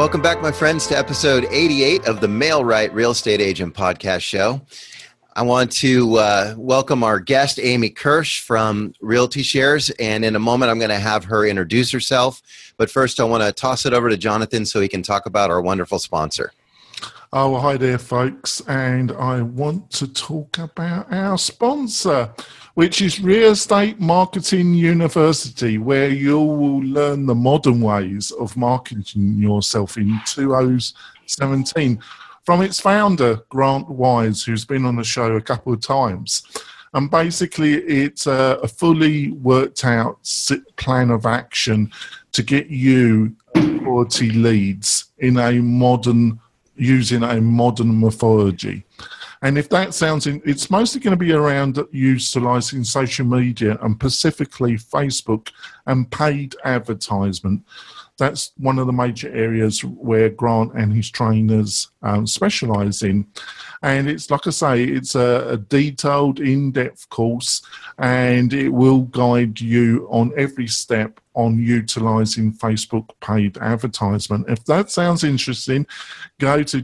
Welcome back, my friends, to episode 88 of the Mail-Right Real Estate Agent Podcast Show. I want to welcome our guest, Amy Kirsch from Realty Shares, and in a moment I'm going to have her introduce herself. But first I want to toss it over to Jonathan so he can talk about our wonderful sponsor. Oh, hi there, folks, and I want to talk about our sponsor, which is Real Estate Marketing University, where you will learn the modern ways of marketing yourself in 2017 from its founder, Grant Wise, who's been on the show a couple of times. And basically, it's a fully worked out plan of action to get you quality leads in using a modern methodology. And if that sounds, it's mostly going to be around utilizing social media and specifically Facebook and paid advertisement. That's one of the major areas where Grant and his trainers specialize in. And it's, like I say, it's a detailed, in-depth course, and it will guide you on every step on utilizing Facebook paid advertisement. If that sounds interesting, go to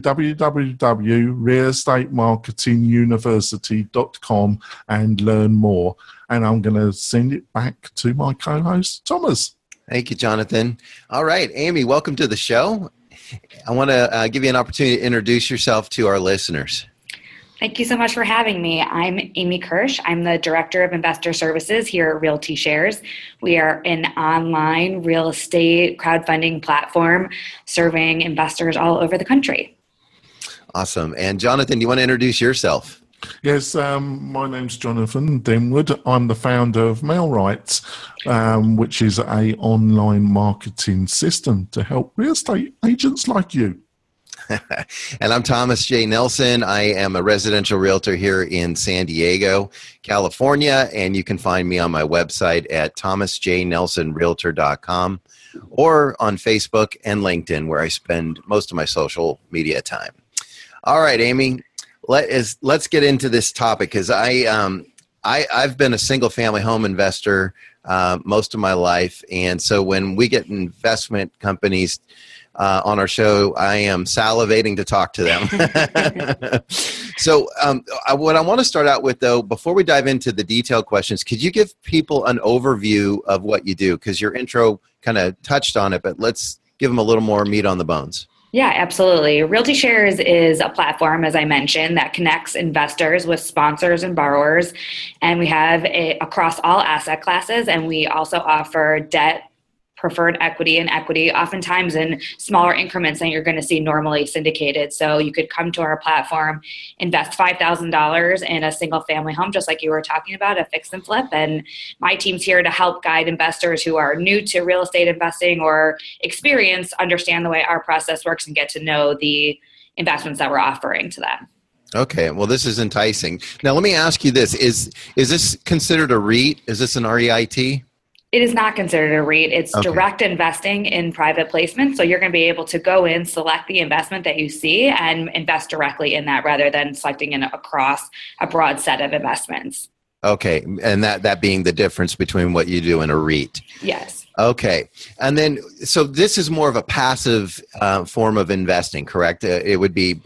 www.realestatemarketinguniversity.com and learn more. And I'm going to send it back to my co-host, Thomas. Thank you, Jonathan. All right, Amy, welcome to the show. I want to give you an opportunity to introduce yourself to our listeners. Thank you so much for having me. I'm Amy Kirsch. I'm the Director of Investor Services here at Realty Shares. We are an online real estate crowdfunding platform serving investors all over the country. Awesome. And Jonathan, do you want to introduce yourself? Yes, my name's Jonathan Denwood. I'm the founder of Mail-Right, which is an online marketing system to help real estate agents like you. And I'm Thomas J. Nelson. I am a residential realtor here in San Diego, California, and you can find me on my website at thomasjnelsonrealtor.com or on Facebook and LinkedIn, where I spend most of my social media time. All right, Amy, let's get into this topic, because I've been a single-family home investor most of my life, and so when we get investment companies on our show, I am salivating to talk to them. So what I want to start out with, though, before we dive into the detailed questions, could you give people an overview of what you do? Because your intro kind of touched on it, but let's give them a little more meat on the bones. Yeah, absolutely. Realty Shares is a platform, as I mentioned, that connects investors with sponsors and borrowers. And we have across all asset classes, and we also offer debt, preferred equity, and equity, oftentimes in smaller increments than you're going to see normally syndicated. So you could come to our platform, invest $5,000 in a single family home, just like you were talking about, a fix and flip. And my team's here to help guide investors who are new to real estate investing or experience, understand the way our process works and get to know the investments that we're offering to them. Okay, well, this is enticing. Now, let me ask you this. Is this considered a REIT? Is this an REIT? It is not considered a REIT. It's direct investing in private placement. So you're going to be able to go in, select the investment that you see, and invest directly in that rather than selecting it across a broad set of investments. Okay, and that being the difference between what you do in a REIT. Yes. Okay, and then, so this is more of a passive form of investing, correct? It would be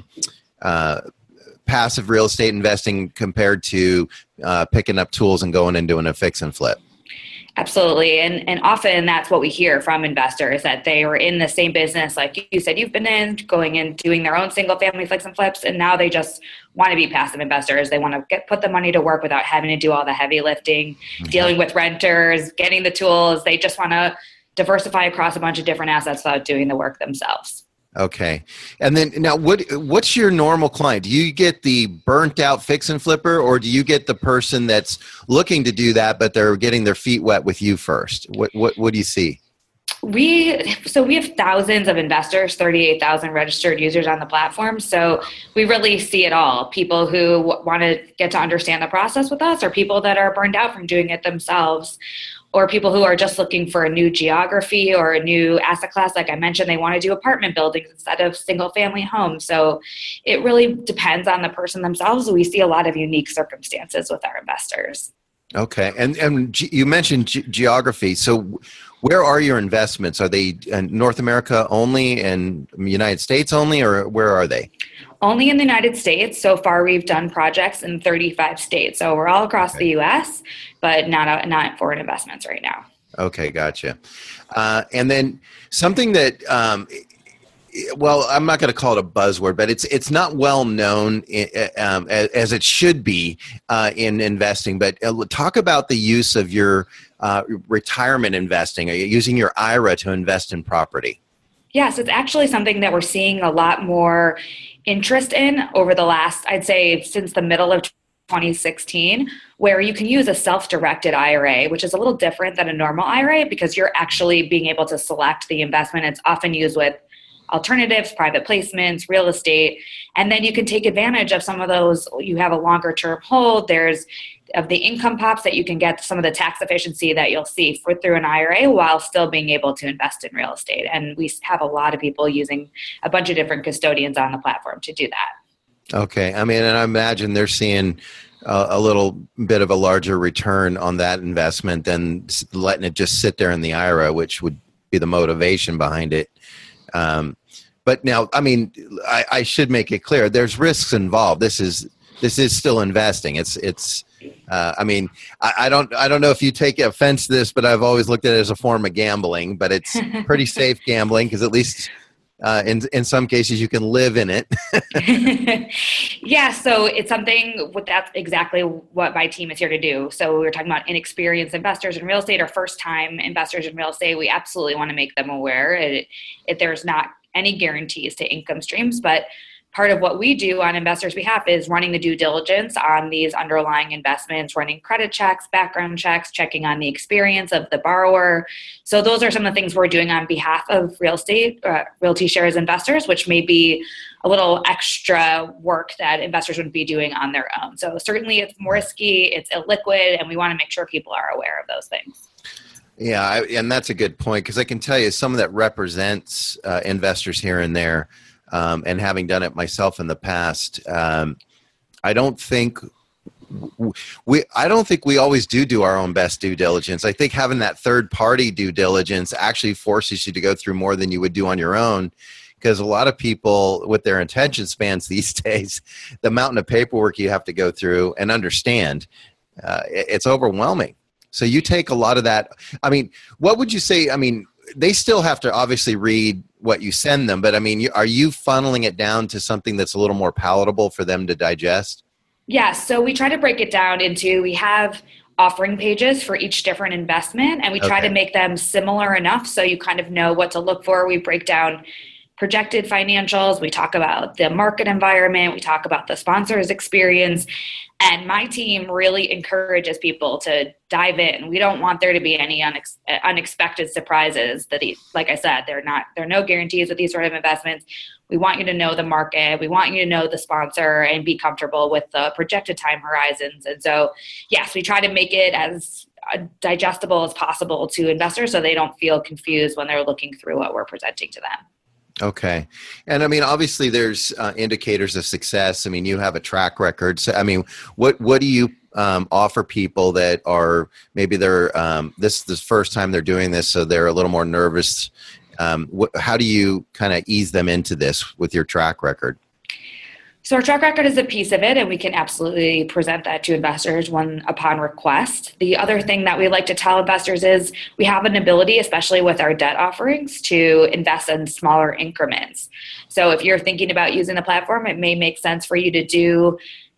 passive real estate investing compared to picking up tools and going and doing a fix and flip. Absolutely. And often that's what we hear from investors, that they were in the same business, like you said, you've been in, going and doing their own single family fix and flips. And now they just want to be passive investors. They want to put the money to work without having to do all the heavy lifting, dealing with renters, getting the tools. They just want to diversify across a bunch of different assets without doing the work themselves. Okay. And then now what's your normal client? Do you get the burnt out fix and flipper, or do you get the person that's looking to do that, but they're getting their feet wet with you first? What do you see? We have thousands of investors, 38,000 registered users on the platform. So we really see it all. People who want to get to understand the process with us, or people that are burned out from doing it themselves, or people who are just looking for a new geography or a new asset class. Like I mentioned, they want to do apartment buildings instead of single family homes. So it really depends on the person themselves. We see a lot of unique circumstances with our investors. Okay. And you mentioned geography. So where are your investments? Are they in North America only and United States only, or where are they? Only in the United States. So far, we've done projects in 35 states. So we're all across the U.S., but not foreign investments right now. Okay, gotcha. And then something that, well, I'm not going to call it a buzzword, but it's not well known as it should be in investing. But talk about the use of your retirement investing. Are you using your IRA to invest in property? Yes, it's actually something that we're seeing a lot more interest in over the last, I'd say, since the middle of 2016, where you can use a self-directed IRA, which is a little different than a normal IRA because you're actually being able to select the investment. It's often used with alternatives, private placements, real estate, and then you can take advantage of some of those. You have a longer term hold. There's of the income pops that you can get, some of the tax efficiency that you'll see through an IRA while still being able to invest in real estate. And we have a lot of people using a bunch of different custodians on the platform to do that. Okay. I mean, and I imagine they're seeing a little bit of a larger return on that investment than letting it just sit there in the IRA, which would be the motivation behind it. But now, I mean, I should make it clear, there's risks involved. This is still investing. I mean, I don't know if you take offense to this, but I've always looked at it as a form of gambling, but it's pretty safe gambling because at least in some cases you can live in it. Yeah, so it's something that's exactly what my team is here to do. So we were talking about inexperienced investors in real estate or first-time investors in real estate. We absolutely want to make them aware. There's not any guarantees to income streams, but part of what we do on investors' behalf is running the due diligence on these underlying investments, running credit checks, background checks, checking on the experience of the borrower. So those are some of the things we're doing on behalf of real estate, Realty Shares investors, which may be a little extra work that investors wouldn't be doing on their own. So certainly it's more risky, it's illiquid, and we want to make sure people are aware of those things. Yeah, and that's a good point because I can tell you some of that represents investors here and there. And having done it myself in the past, I don't think we always do our own best due diligence. I think having that third party due diligence actually forces you to go through more than you would do on your own. Because a lot of people with their attention spans these days, the mountain of paperwork you have to go through and understand, it's overwhelming. So you take a lot of that. I mean, what would you say? I mean, they still have to obviously read what you send them, but I mean, are you funneling it down to something that's a little more palatable for them to digest? Yeah, so we try to break it down into, we have offering pages for each different investment, and we try to make them similar enough so you kind of know what to look for. We break down projected financials, we talk about the market environment, we talk about the sponsor's experience, and my team really encourages people to dive in. We don't want there to be any unexpected surprises. Like I said, there are no guarantees with these sort of investments. We want you to know the market. We want you to know the sponsor and be comfortable with the projected time horizons. And so, yes, we try to make it as digestible as possible to investors so they don't feel confused when they're looking through what we're presenting to them. Okay. And I mean, obviously there's indicators of success. I mean, you have a track record. So, I mean, what do you offer people that are, maybe they're, this is the first time they're doing this, so they're a little more nervous. How do you kind of ease them into this with your track record? So our track record is a piece of it, and we can absolutely present that to investors upon request. The other thing that we like to tell investors is we have an ability, especially with our debt offerings, to invest in smaller increments. So if you're thinking about using the platform, it may make sense for you to do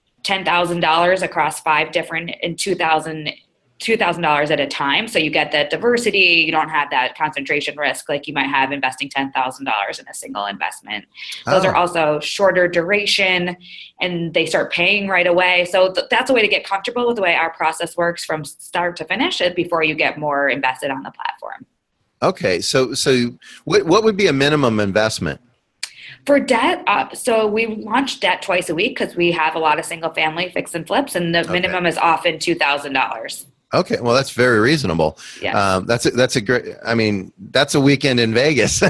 $10,000 across 5 different and $2,000 at a time. So you get that diversity. You don't have that concentration risk like you might have investing $10,000 in a single investment. Those are also shorter duration, and they start paying right away. So that's a way to get comfortable with the way our process works from start to finish before you get more invested on the platform. Okay. So what would be a minimum investment? For debt, so we launch debt twice a week because we have a lot of single family fix and flips, and the minimum is often $2,000. Okay, well, that's very reasonable. Yeah. That's a great. I mean, that's a weekend in Vegas.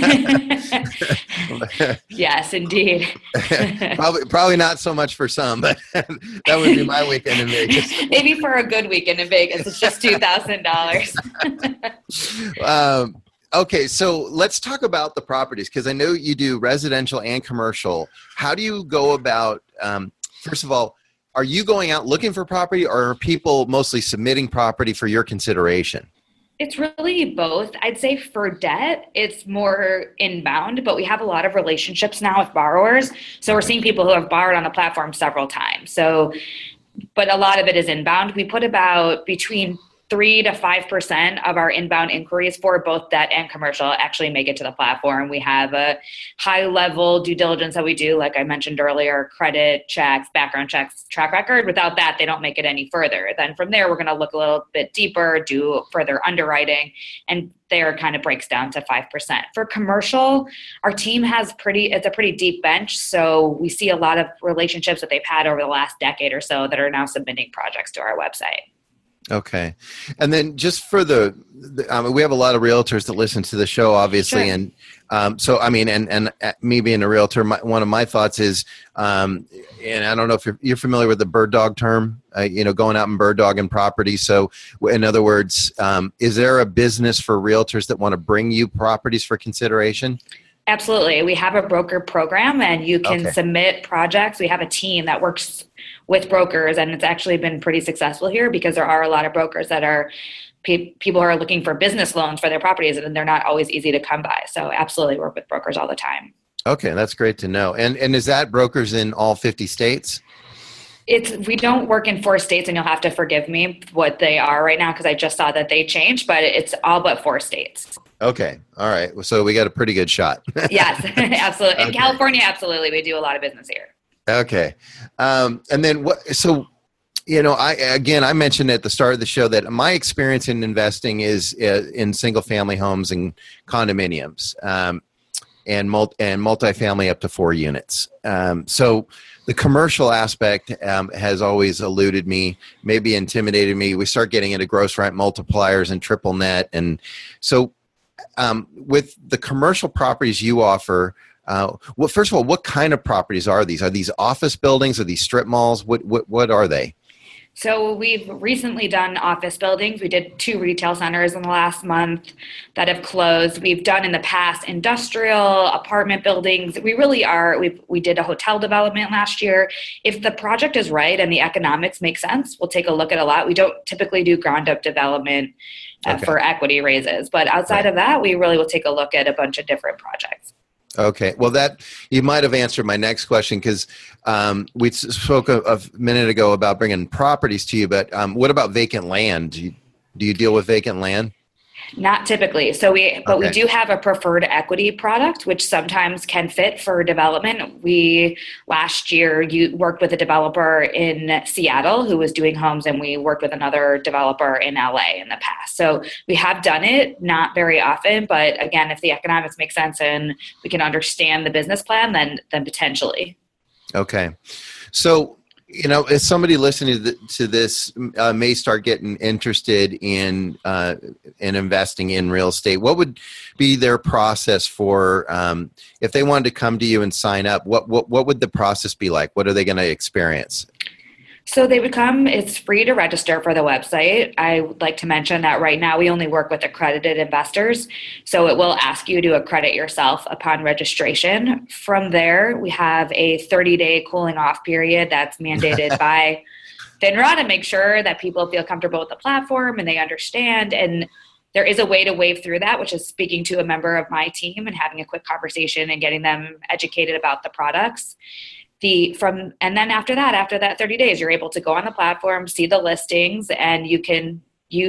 Yes, indeed. Probably not so much for some, but that would be my weekend in Vegas. Maybe for a good weekend in Vegas, it's just $2,000. Okay, so let's talk about the properties, because I know you do residential and commercial. How do you go about? First of all, are you going out looking for property, or are people mostly submitting property for your consideration? It's really both. I'd say for debt, it's more inbound, but we have a lot of relationships now with borrowers. So we're seeing people who have borrowed on the platform several times. So, but a lot of it is inbound. We put about between 3 to 5% of our inbound inquiries for both debt and commercial actually make it to the platform. We have a high level due diligence that we do, like I mentioned earlier, credit checks, background checks, track record. Without that, they don't make it any further. Then from there, we're going to look a little bit deeper, do further underwriting, and there kind of breaks down to 5%. For commercial, our team has it's a pretty deep bench. So we see a lot of relationships that they've had over the last decade or so that are now submitting projects to our website. Okay. And then just for we have a lot of realtors that listen to the show, obviously. Sure. And so, I mean, and me being a realtor, one of my thoughts is, and I don't know if you're familiar with the bird dog term, going out and bird dogging property. So in other words, is there a business for realtors that want to bring you properties for consideration? Absolutely. We have a broker program, and you can submit projects. We have a team that works with brokers, and it's actually been pretty successful here because there are a lot of brokers that are people who are looking for business loans for their properties, and they're not always easy to come by. So absolutely work with brokers all the time. Okay, that's great to know. And is that brokers in all 50 states? We don't work in 4 states, and you'll have to forgive me what they are right now because I just saw that they changed, but it's all but 4 states. Okay. All right. So we got a pretty good shot. Yes, absolutely. In California, absolutely. We do a lot of business here. Okay. And then I mentioned at the start of the show that my experience in investing is in single family homes and condominiums, and multifamily up to 4 units. So the commercial aspect has always eluded me, maybe intimidated me. We start getting into gross rent multipliers and triple net. And so with the commercial properties you offer, well, first of all, what kind of properties are these? Are these office buildings? Are these strip malls? What are they? So we've recently done office buildings. We did 2 retail centers in the last month that have closed. We've done in the past industrial, apartment buildings. We really are. We did a hotel development last year. If the project is right and the economics make sense, we'll take a look at a lot. We don't typically do ground up development for equity raises. But outside of that, we really will take a look at a bunch of different projects. Okay. Well, that you might have answered my next question, because we spoke a minute ago about bringing properties to you, but what about vacant land? Do you deal with vacant land? Not typically. We do have a preferred equity product, which sometimes can fit for development. We last year worked with a developer in Seattle who was doing homes, and we worked with another developer in LA in the past. So we have done it, not very often, but again, if the economics make sense and we can understand the business plan, then potentially. Okay. So, if somebody listening to this may start getting interested in investing in real estate, what would be their process for if they wanted to come to you and sign up? What would the process be like? What are they going to experience? So they would come. It's free to register for the website. I would like to mention that right now we only work with accredited investors. So it will ask you to accredit yourself upon registration. From there, we have a 30-day cooling off period that's mandated by FINRA to make sure that people feel comfortable with the platform and they understand. And there is a way to wave through that, which is speaking to a member of my team and having a quick conversation and getting them educated about the products. And then after that 30 days, you're able to go on the platform, see the listings, and you can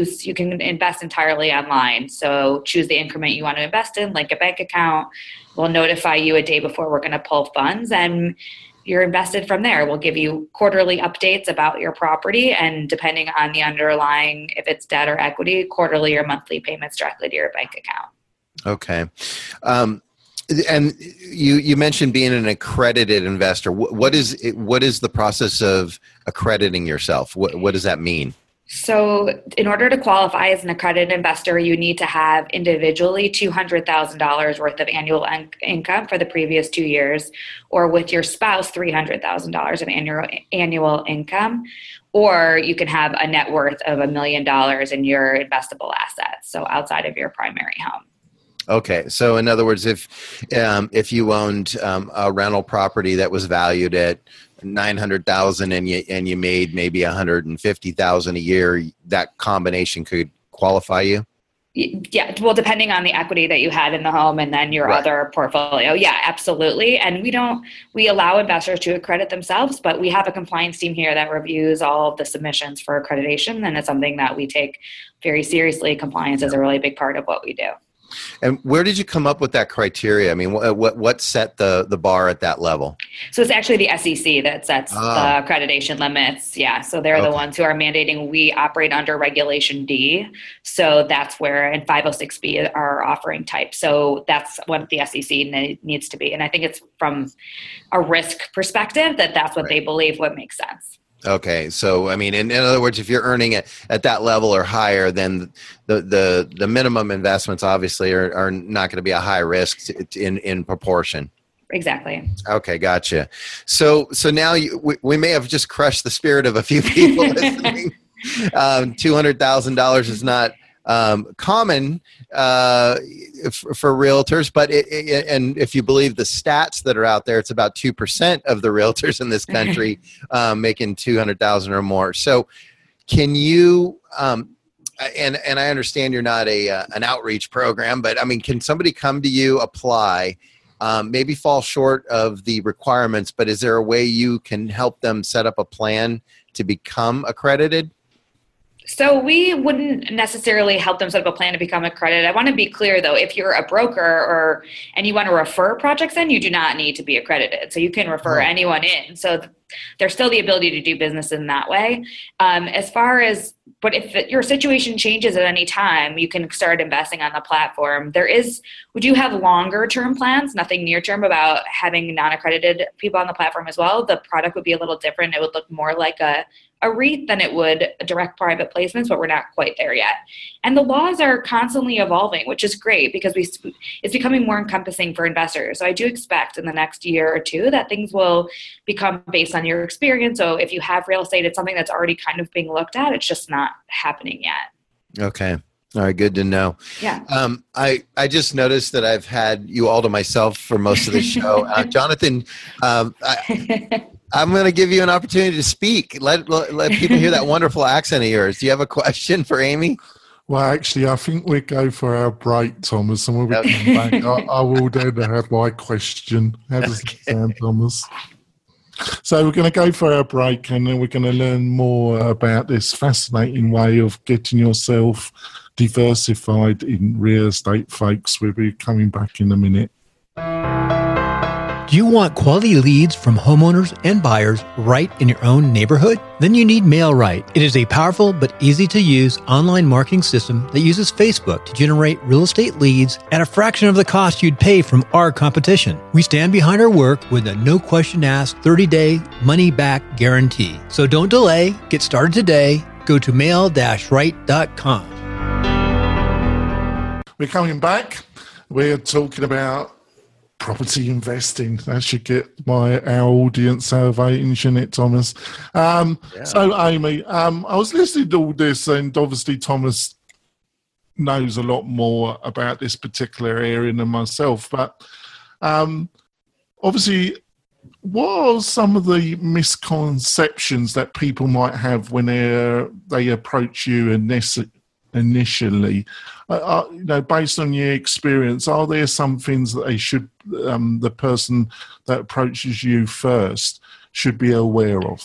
invest entirely online. So choose the increment you want to invest in, link a bank account. We'll notify you a day before we're going to pull funds, and you're invested from there. We'll give you quarterly updates about your property, and depending on the underlying, if it's debt or equity, quarterly or monthly payments directly to your bank account. Okay. And you mentioned being an accredited investor. What is the process of accrediting yourself? What does that mean? So in order to qualify as an accredited investor, you need to have individually $200,000 worth of annual income for the previous 2 years, or with your spouse, $300,000 of annual income, or you can have a net worth of $1 million in your investable assets, so outside of your primary home. Okay, so in other words, if you owned a rental property that was valued at $900,000 and you made maybe $150,000 a year, that combination could qualify you? Yeah, well, depending on the equity that you had in the home and then your other portfolio. Yeah, absolutely. And we allow investors to accredit themselves, but we have a compliance team here that reviews all of the submissions for accreditation, and it's something that we take very seriously. Compliance is a really big part of what we do. And where did you come up with that criteria? I mean, what set the bar at that level? So it's actually the SEC that sets the accreditation limits. Yeah, so they're the ones who are mandating we operate under Regulation D. So that's where, and 506B are offering type. So that's what the SEC needs to be. And I think it's from a risk perspective that's what they believe would make sense. Okay, so I mean, in other words, if you're earning it at that level or higher, then the minimum investments obviously are not going to be a high risk in proportion. Exactly. Okay, gotcha. So now we may have just crushed the spirit of a few people listening. $200,000 is not common for realtors, but and if you believe the stats that are out there, it's about 2% of the realtors in this country making $200,000 or more. So, can you? And I understand you're not an outreach program, but I mean, can somebody come to you, apply, maybe fall short of the requirements, but is there a way you can help them set up a plan to become accredited? So we wouldn't necessarily help them set up a plan to become accredited. I want to be clear, though, if you're a broker and you want to refer projects in, you do not need to be accredited. So you can refer anyone in. So there's still the ability to do business in that way. But if your situation changes at any time, you can start investing on the platform. We do have longer term plans, nothing near term about having non-accredited people on the platform as well. The product would be a little different. It would look more like a REIT than it would a direct private placements, but we're not quite there yet. And the laws are constantly evolving, which is great because it's becoming more encompassing for investors. So I do expect in the next year or two that things will become based on your experience. So if you have real estate, it's something that's already kind of being looked at. It's just not happening yet. Okay. All right. Good to know. Yeah. I just noticed that I've had you all to myself for most of the show. Jonathan, I'm going to give you an opportunity to speak. Let people hear that wonderful accent of yours. Do you have a question for Amy? Well, actually, I think we go for our break, Thomas, and when we come back, I will then have my question. How does it sound, Thomas? So we're going to go for our break, and then we're going to learn more about this fascinating way of getting yourself diversified in real estate, folks. We'll be coming back in a minute. Do you want quality leads from homeowners and buyers right in your own neighborhood? Then you need MailRight. It is a powerful but easy to use online marketing system that uses Facebook to generate real estate leads at a fraction of the cost you'd pay from our competition. We stand behind our work with a no question asked 30-day money back guarantee. So don't delay. Get started today. Go to mail-right.com. We're coming back. We're talking about property investing. That should get our audience surveying, shouldn't it, Thomas? So, Amy, I was listening to all this, and obviously Thomas knows a lot more about this particular area than myself. But obviously, what are some of the misconceptions that people might have when they approach you initially? Based on your experience, are there some things that they should, the person that approaches you first should be aware of?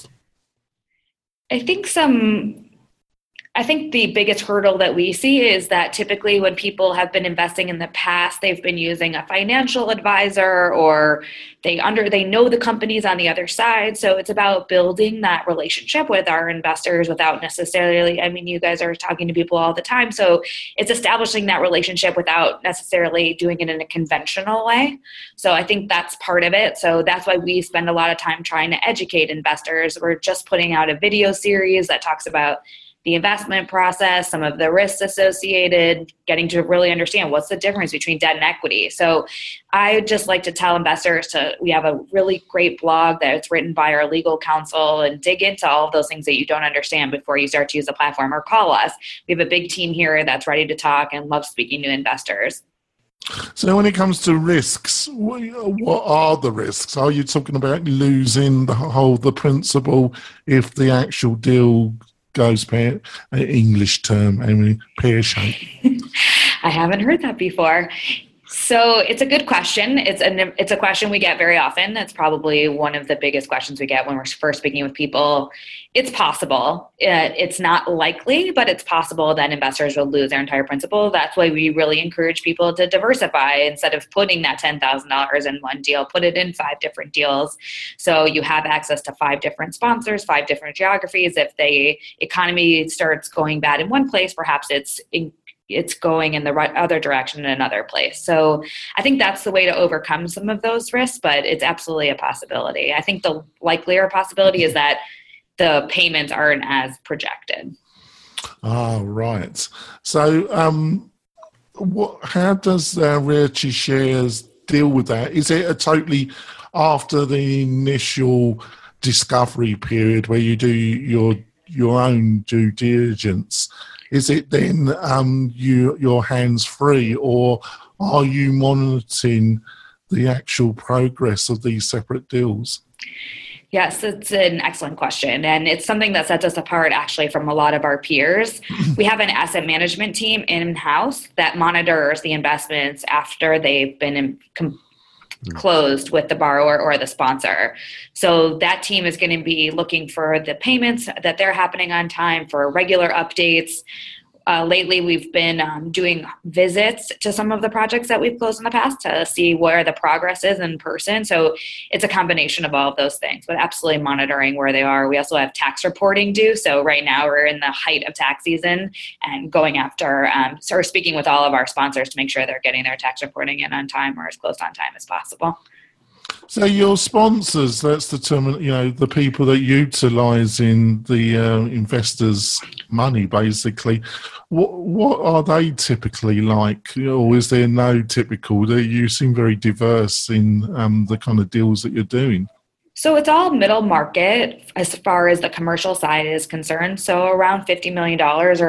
I think the biggest hurdle that we see is that typically when people have been investing in the past, they've been using a financial advisor, or they know the companies on the other side. So it's about building that relationship with our investors without necessarily, you guys are talking to people all the time. So it's establishing that relationship without necessarily doing it in a conventional way. So I think that's part of it. So that's why we spend a lot of time trying to educate investors. We're just putting out a video series that talks about the investment process, some of the risks associated, getting to really understand what's the difference between debt and equity. So I just like to tell investors we have a really great blog that's written by our legal counsel, and dig into all of those things that you don't understand before you start to use the platform, or call us. We have a big team here that's ready to talk and loves speaking to investors. So when it comes to risks, what are the risks? Are you talking about losing the principal if the actual deal goes English term, pear-shaped? I haven't heard that before. So it's a good question. It's a question we get very often. That's probably one of the biggest questions we get when we're first speaking with people. It's possible. It's not likely, but it's possible that investors will lose their entire principal. That's why we really encourage people to diversify. Instead of putting that $10,000 in one deal, put it in 5 different deals. So you have access to 5 different sponsors, 5 different geographies. If the economy starts going bad in one place, perhaps it's going in the other direction in another place. So I think that's the way to overcome some of those risks, but it's absolutely a possibility. I think the likelier possibility is that the payments aren't as projected. Oh, right. So how does Realty Shares deal with that? Is it a totally after the initial discovery period where you do your own due diligence? Is it then your hands free, or are you monitoring the actual progress of these separate deals? Yes, it's an excellent question. And it's something that sets us apart actually from a lot of our peers. We have an asset management team in-house that monitors the investments after they've been closed with the borrower or the sponsor. So that team is going to be looking for the payments that they're happening on time, for regular updates. Lately, we've been doing visits to some of the projects that we've closed in the past to see where the progress is in person. So it's a combination of all of those things, but absolutely monitoring where they are. We also have tax reporting due. So right now we're in the height of tax season and going after, so we're speaking with all of our sponsors to make sure they're getting their tax reporting in on time or as close on time as possible. So your sponsors, that's the term, the people that utilize in the investors' money, basically. What are they typically like? Or is there no typical? You seem very diverse in the kind of deals that you're doing. So it's all middle market as far as the commercial side is concerned. So around $50 million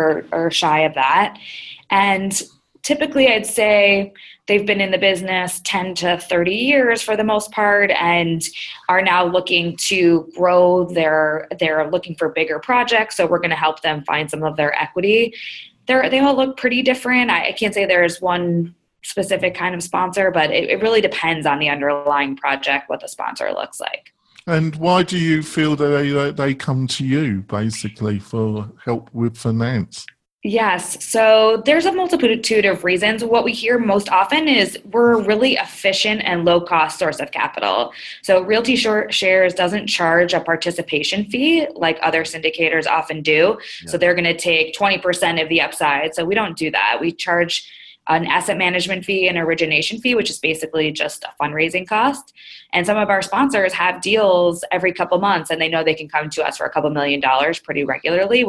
or shy of that. And typically I'd say they've been in the business 10 to 30 years for the most part and are now looking to grow they're looking for bigger projects. So we're going to help them find some of their equity. They all look pretty different. I can't say there's one specific kind of sponsor, but it really depends on the underlying project, what the sponsor looks like. And why do you feel that they come to you basically for help with finance? Yes. So there's a multitude of reasons. What we hear most often is we're a really efficient and low cost source of capital. So Realty Shares doesn't charge a participation fee like other syndicators often do. Yeah. So they're going to take 20% of the upside. So we don't do that. We charge an asset management fee and origination fee, which is basically just a fundraising cost. And some of our sponsors have deals every couple months and they know they can come to us for a couple $1 million pretty regularly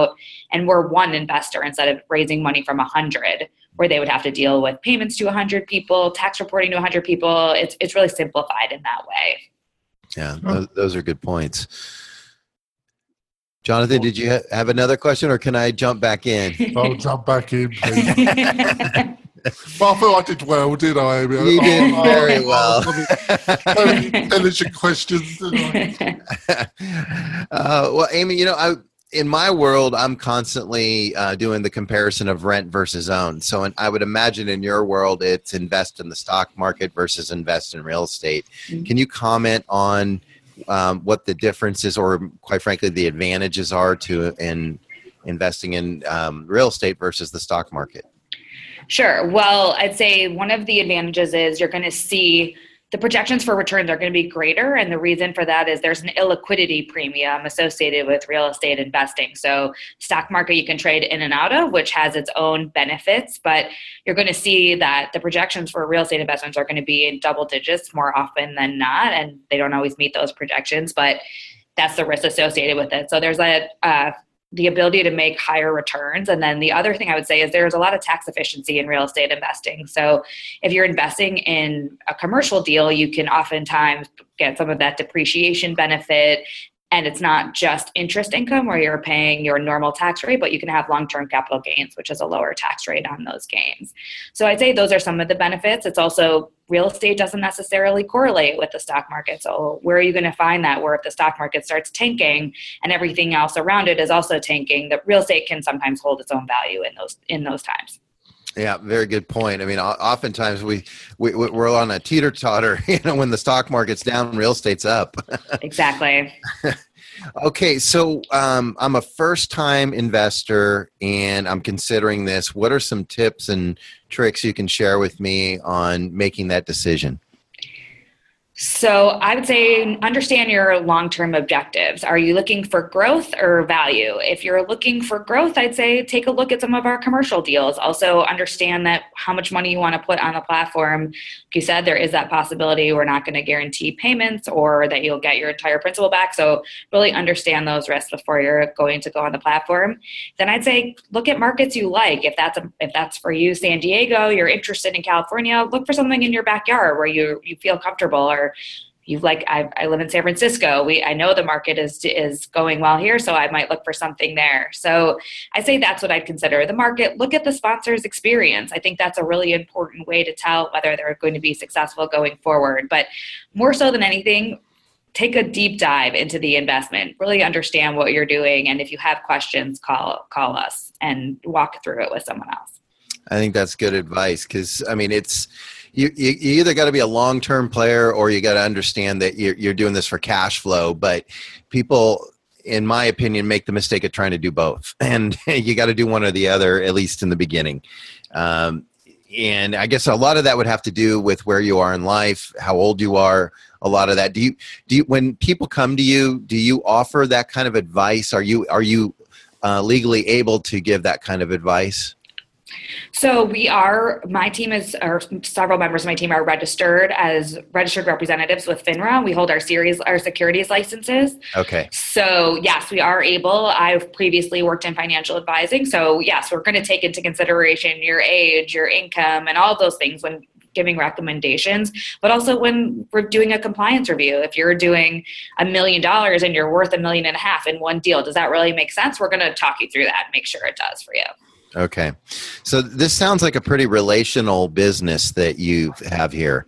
and we're one investor instead of raising money from 100, where they would have to deal with payments to 100 people, tax reporting to 100 people. It's really simplified in that way. Yeah, those are good points. Jonathan, did you have another question, or can I jump back in? I'll jump back in, please. Well, I feel I did well, did I, Amy? You did very well. Very intelligent questions, didn't I? Well, Amy, in my world, I'm constantly doing the comparison of rent versus own. So I would imagine in your world, it's invest in the stock market versus invest in real estate. Mm-hmm. Can you comment on what the differences or quite frankly the advantages are in investing in real estate versus the stock market? Sure. Well, I'd say one of the advantages is you're going to see the projections for returns are going to be greater. And the reason for that is there's an illiquidity premium associated with real estate investing. So stock market you can trade in and out of, which has its own benefits, but you're going to see that the projections for real estate investments are going to be in double digits more often than not. And they don't always meet those projections, but that's the risk associated with it. So there's a the ability to make higher returns. And then the other thing I would say is there's a lot of tax efficiency in real estate investing. So if you're investing in a commercial deal, you can oftentimes get some of that depreciation benefit. And it's not just interest income where you're paying your normal tax rate, but you can have long-term capital gains, which is a lower tax rate on those gains. So I'd say those are some of the benefits. It's also real estate doesn't necessarily correlate with the stock market. So where are you going to find that? Where if the stock market starts tanking and everything else around it is also tanking, the real estate can sometimes hold its own value in those times. Yeah, very good point. I mean, oftentimes we're on a teeter-totter, when the stock market's down, real estate's up. Exactly. Okay, so I'm a first-time investor and I'm considering this. What are some tips and tricks you can share with me on making that decision? So I would say understand your long-term objectives. Are you looking for growth or value? If you're looking for growth, I'd say take a look at some of our commercial deals. Also understand that how much money you want to put on the platform. Like you said, there is that possibility we're not going to guarantee payments or that you'll get your entire principal back. So really understand those risks before you're going to go on the platform. Then I'd say look at markets you like. If that's for you, San Diego, you're interested in California, look for something in your backyard where you feel comfortable. Or I live in San Francisco. I know the market is going well here, so I might look for something there. So I say that's what I'd consider the market. Look at the sponsor's experience. I think that's a really important way to tell whether they're going to be successful going forward. But more so than anything, take a deep dive into the investment. Really understand what you're doing, and if you have questions, call us and walk through it with someone else. I think that's good advice because it's. You either got to be a long-term player or you got to understand that you're doing this for cash flow. But people, in my opinion, make the mistake of trying to do both. And you got to do one or the other, at least in the beginning. And I guess a lot of that would have to do with where you are in life, how old you are, a lot of that. Do you when people come to you, do you offer that kind of advice? Are you legally able to give that kind of advice? So my team or several members of my team are registered as registered representatives with FINRA. We hold our securities licenses. Okay. So yes, we are able. I've previously worked in financial advising. So yes, we're going to take into consideration your age, your income, and all of those things when giving recommendations, but also when we're doing a compliance review. If you're doing $1 million and you're worth $1.5 million in one deal, does that really make sense? We're going to talk you through that and make sure it does for you. Okay. So this sounds like a pretty relational business that you have here.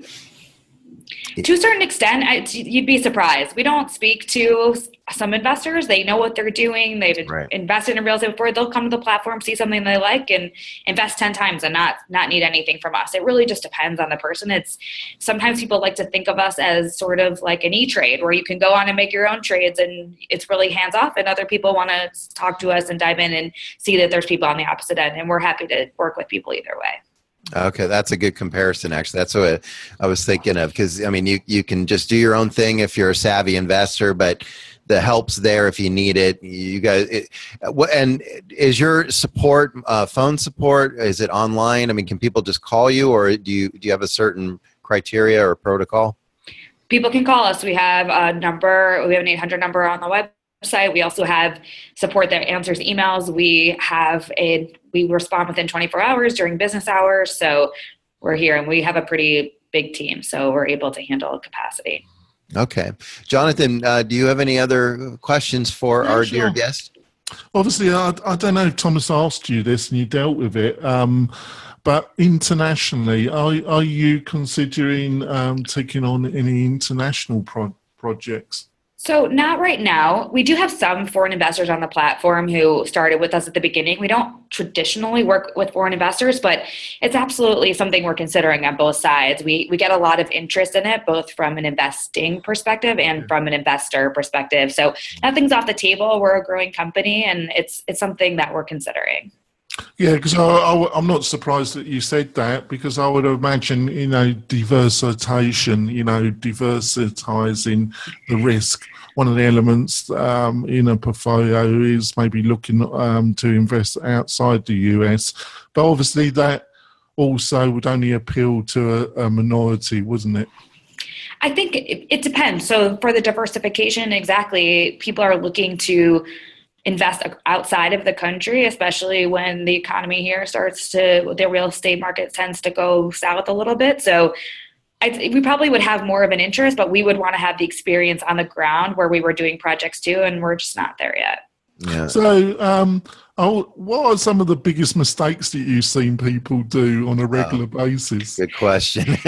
To a certain extent, you'd be surprised. We don't speak to some investors. They know what they're doing. They've invested in real estate before. They'll come to the platform, see something they like, and invest 10 times and not need anything from us. It really just depends on the person. Sometimes people like to think of us as sort of like an E-Trade where you can go on and make your own trades and it's really hands-off, and other people want to talk to us and dive in and see that there's people on the opposite end, and we're happy to work with people either way. Okay, that's a good comparison, actually. That's what I was thinking of, because, you can just do your own thing if you're a savvy investor, but the help's there if you need it. You guys, and is your support phone support? Is it online? Can people just call you, or do you have a certain criteria or protocol? People can call us. We have a number. We have an 800 number on the website. We also have support that answers emails. We respond within 24 hours during business hours. So we're here, and we have a pretty big team, so we're able to handle capacity. Okay. Jonathan, do you have any other questions for our dear guest? Obviously, I don't know if Thomas asked you this and you dealt with it, but internationally, are you considering taking on any international projects? So not right now. We do have some foreign investors on the platform who started with us at the beginning. We don't traditionally work with foreign investors, but it's absolutely something we're considering on both sides. We get a lot of interest in it, both from an investing perspective and from an investor perspective. So nothing's off the table. We're a growing company, and it's something that we're considering. Yeah, because I'm not surprised that you said that, because I would imagine, diversification, diversitizing the risk. One of the elements in a portfolio is maybe looking to invest outside the US. But obviously that also would only appeal to a minority, wouldn't it? I think it depends. So for the diversification, exactly, people are looking to invest outside of the country, especially when the economy here the real estate market tends to go south a little bit. So we probably would have more of an interest, but we would want to have the experience on the ground where we were doing projects too, and we're just not there yet. Yeah. So, what are some of the biggest mistakes that you've seen people do on a regular basis? Good question.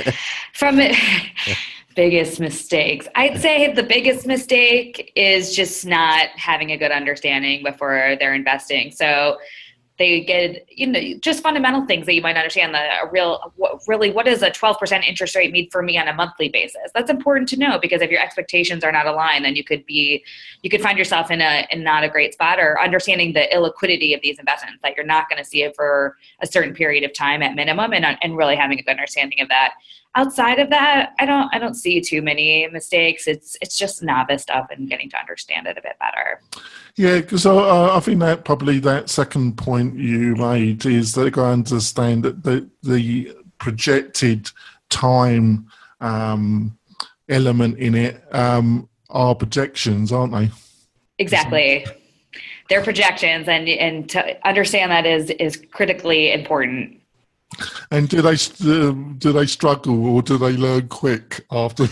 Biggest mistakes. I'd say the biggest mistake is just not having a good understanding before they're investing. So they get, just fundamental things that you might understand. What does a 12% interest rate mean for me on a monthly basis? That's important to know, because if your expectations are not aligned, then you could find yourself in not a great spot, or understanding the illiquidity of these investments, that you're not going to see it for a certain period of time at minimum, and really having a good understanding of that. Outside of that, I don't see too many mistakes. It's just novice stuff and getting to understand it a bit better. Yeah, because I think that probably that second point you made is that I understand that the projected time element in it are projections, aren't they? Exactly. They're projections, and to understand that is critically important. And do they struggle, or do they learn quick after?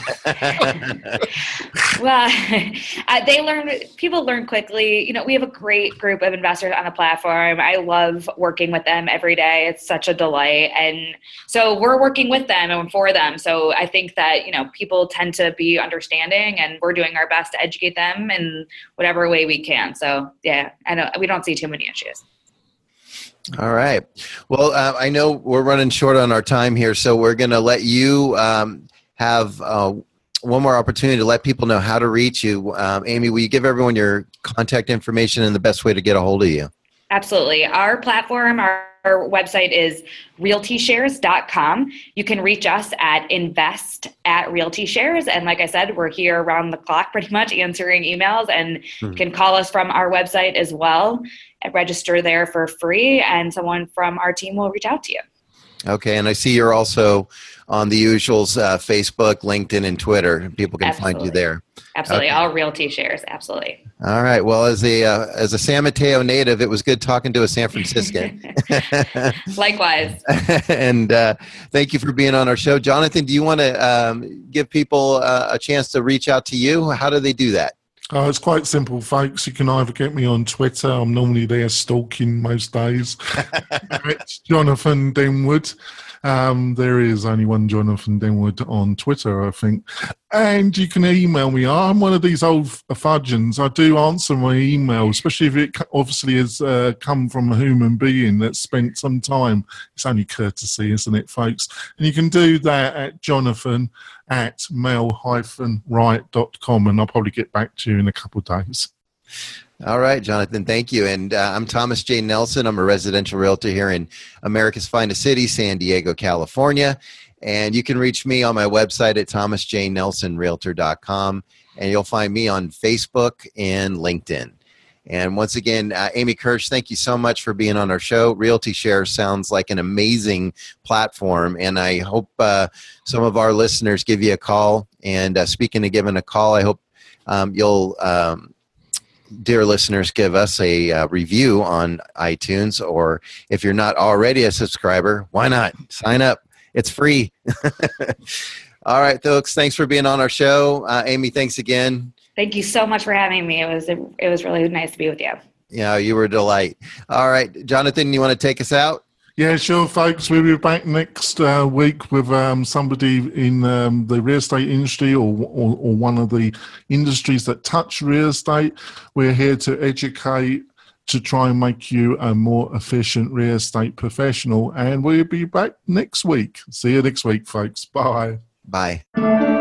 Well, people learn quickly. We have a great group of investors on the platform. I love working with them every day. It's such a delight. And so we're working with them and for them. So I think that, people tend to be understanding, and we're doing our best to educate them in whatever way we can. So yeah, we don't see too many issues. All right. Well, I know we're running short on our time here, so we're going to let you have one more opportunity to let people know how to reach you. Amy, will you give everyone your contact information and the best way to get a hold of you? Absolutely. Our platform, our website is realtyshares.com. You can reach us at invest@realtyshares. And like I said, we're here around the clock pretty much answering emails, and you can call us from our website as well and register there for free, and someone from our team will reach out to you. Okay, and I see you're also on the usuals, Facebook, LinkedIn, and Twitter. People can find you there. Absolutely, okay. All Realty Shares, absolutely. All right. Well, as a San Mateo native, it was good talking to a San Franciscan. Likewise. And thank you for being on our show. Jonathan, do you want to give people a chance to reach out to you? How do they do that? It's quite simple, folks. You can either get me on Twitter. I'm normally there stalking most days. It's Jonathan Denwood. There is only one Jonathan Denwood on Twitter, I think. And you can email me. I'm one of these old fudgeons. I do answer my email, especially if it obviously has come from a human being that's spent some time. It's only courtesy, isn't it, folks? And you can do that at jonathan@mail-right.com, and I'll probably get back to you in a couple of days. All right, Jonathan, thank you. And I'm Thomas J. Nelson. I'm a residential realtor here in America's finest city, San Diego, California. And you can reach me on my website at thomasjnelsonrealtor.com. And you'll find me on Facebook and LinkedIn. And once again, Amy Kirsch, thank you so much for being on our show. Realty Share sounds like an amazing platform, and I hope some of our listeners give you a call. And speaking of giving a call, I hope you'll, dear listeners, give us a review on iTunes, or if you're not already a subscriber, why not? Sign up. It's free. All right, folks, thanks for being on our show. Amy, thanks again. Thank you so much for having me. It was really nice to be with you. Yeah, you were a delight. All right, Jonathan, you want to take us out? Yeah, sure, folks. We'll be back next week with somebody in the real estate industry or one of the industries that touch real estate. We're here to educate, to try and make you a more efficient real estate professional. And we'll be back next week. See you next week, folks. Bye. Bye.